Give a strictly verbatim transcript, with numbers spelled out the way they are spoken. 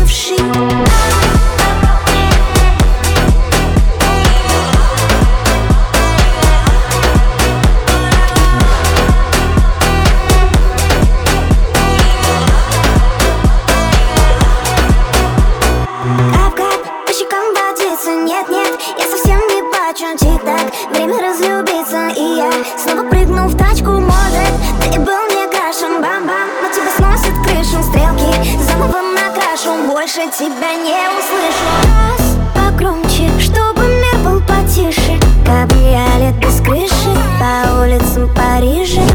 бывший. Нет-нет, я совсем не плачу, тик-так, время разлюбиться. И я снова прыгну в тачку моды. Ты был мне крашем, бам-бам, но тебя сносит крышу. Стрелки заново накрашу, больше тебя не услышу. Раз погромче, чтобы мир был потише. Кабриолет без крыши по улицам Парижа.